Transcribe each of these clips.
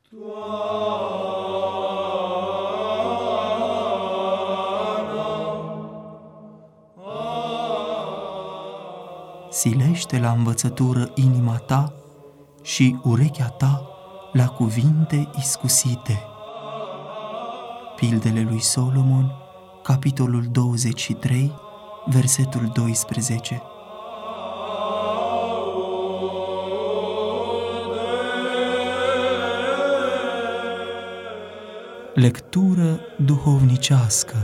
Silește la învățătură inima ta și urechea ta la cuvinte iscusite. Pildele lui Solomon, capitolul 23, versetul 12. Lectură duhovnicească.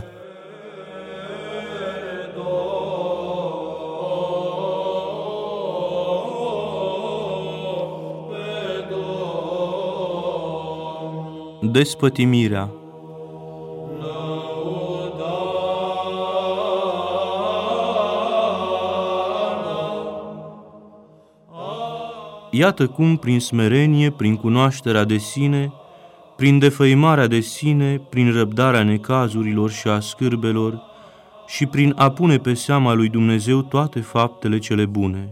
Despătimirea. Iată cum, prin smerenie, prin cunoașterea de sine, prin defăimarea de sine, prin răbdarea necazurilor și a scârbelor și prin a pune pe seama lui Dumnezeu toate faptele cele bune.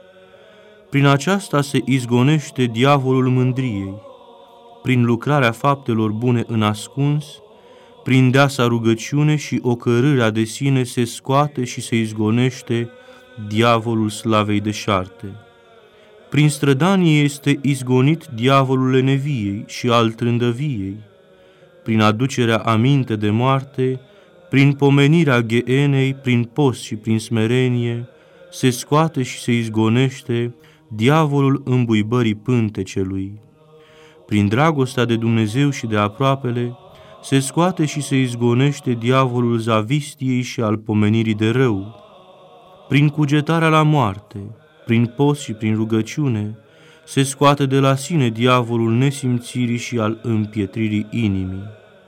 Prin aceasta se izgonește diavolul mândriei, prin lucrarea faptelor bune în ascuns, prin deasa rugăciune și ocărârea de sine se scoate și se izgonește diavolul slavei deșarte. Prin strădanie este izgonit diavolul leneviei și al trândăviei, prin aducerea aminte de moarte, prin pomenirea ghenei, prin post și prin smerenie, se scoate și se izgonește diavolul îmbuibării pântecelui. Prin dragostea de Dumnezeu și de aproapele, se scoate și se izgonește diavolul zavistiei și al pomenirii de rău. Prin cugetarea la moarte, prin post și prin rugăciune, se scoate de la sine diavolul nesimțirii și al împietririi inimii.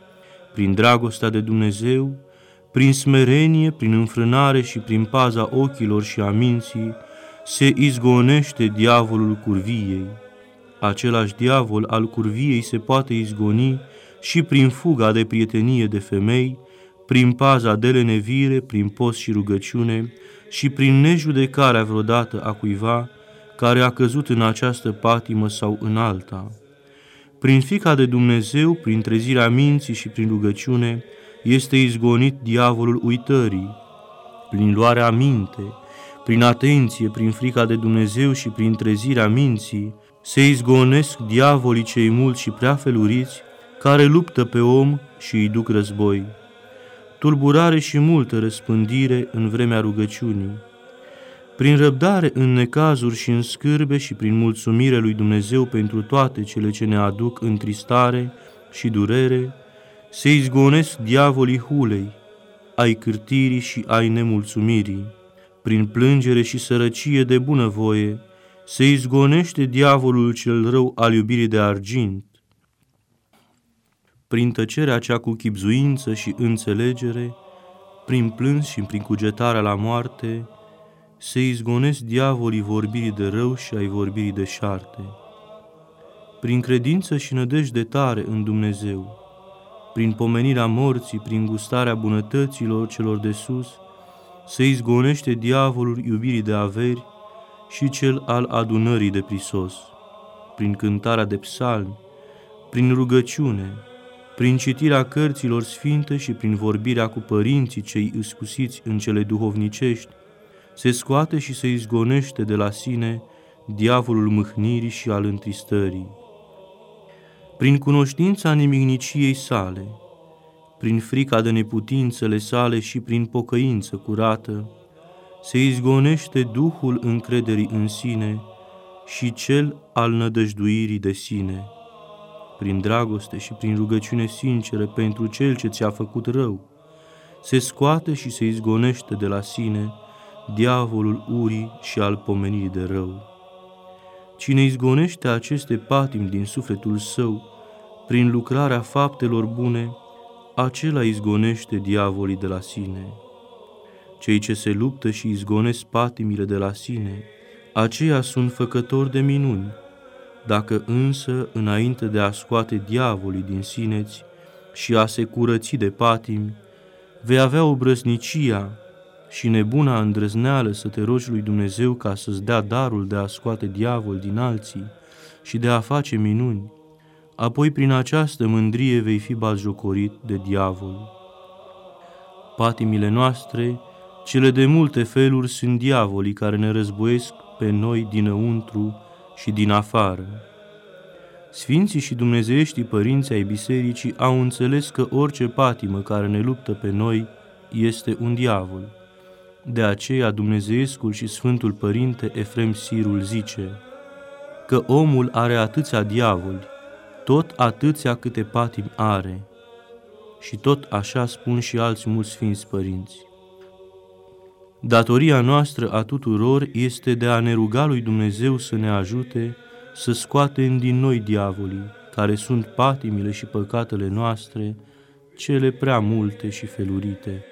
Prin dragostea de Dumnezeu, prin smerenie, prin înfrânare și prin paza ochilor și a minții, se izgonește diavolul curviei. Același diavol al curviei se poate izgoni și prin fuga de prietenie de femei, prin paza de lenevire, prin post și rugăciune și prin nejudecarea vreodată a cuiva care a căzut în această patimă sau în alta. Prin frica de Dumnezeu, prin trezirea minții și prin rugăciune, este izgonit diavolul uitării. Prin luarea minte, prin atenție, prin frica de Dumnezeu și prin trezirea minții, se izgonesc diavolii cei mulți și prea feluriți, care luptă pe om și îi duc război. Tulburare și multă răspândire în vremea rugăciunii. Prin răbdare în necazuri și în scârbe și prin mulțumire lui Dumnezeu pentru toate cele ce ne aduc întristare și durere, se izgonesc diavolii hulei, ai cârtirii și ai nemulțumirii. Prin plângere și sărăcie de bunăvoie, se izgonește diavolul cel rău al iubirii de argint. Prin tăcerea cea cu chibzuință și înțelegere, prin plâns și prin cugetarea la moarte, se izgonesc diavolii vorbirii de rău și ai vorbirii de șarte. Prin credință și nădejde tare în Dumnezeu, prin pomenirea morții, prin gustarea bunătăților celor de sus, se izgonește diavolul iubirii de averi și cel al adunării de prisos. Prin cântarea de psalmi, prin rugăciune, prin citirea cărților sfinte și prin vorbirea cu părinții cei iscusiți în cele duhovnicești, se scoate și se izgonește de la sine diavolul mâhnirii și al întristării. Prin cunoștința nimigniciei sale, prin frica de neputințele sale și prin pocăință curată, se izgonește duhul încrederii în sine și cel al nădăjduirii de sine. Prin dragoste și prin rugăciune sinceră pentru cel ce ți-a făcut rău, se scoate și se izgonește de la sine diavolul urii și al pomenirii de rău. Cine izgonește aceste patimi din sufletul său prin lucrarea faptelor bune, acela izgonește diavolii de la sine. Cei ce se luptă și izgonesc patimile de la sine, aceia sunt făcători de minuni. Dacă însă, înainte de a scoate diavolii din sineți și a se curăți de patimi, vei avea obrăznicia și nebuna îndrăzneală să te rogi lui Dumnezeu ca să-ți dea darul de a scoate diavol din alții și de a face minuni, apoi prin această mândrie vei fi batjocorit de diavol. Patimile noastre, cele de multe feluri, sunt diavolii care ne războiesc pe noi dinăuntru și din afară. Sfinții și dumnezeieștii părinți ai bisericii au înțeles că orice patimă care ne luptă pe noi este un diavol. De aceea dumnezeiescul și Sfântul Părinte Efrem Sirul zice că omul are atâția diavoli, tot atâția câte patimi are. Și tot așa spun și alți mulți sfinți părinți. Datoria noastră a tuturor este de a ne ruga lui Dumnezeu să ne ajute să scoatem din noi diavolii, care sunt patimile și păcatele noastre, cele prea multe și felurite.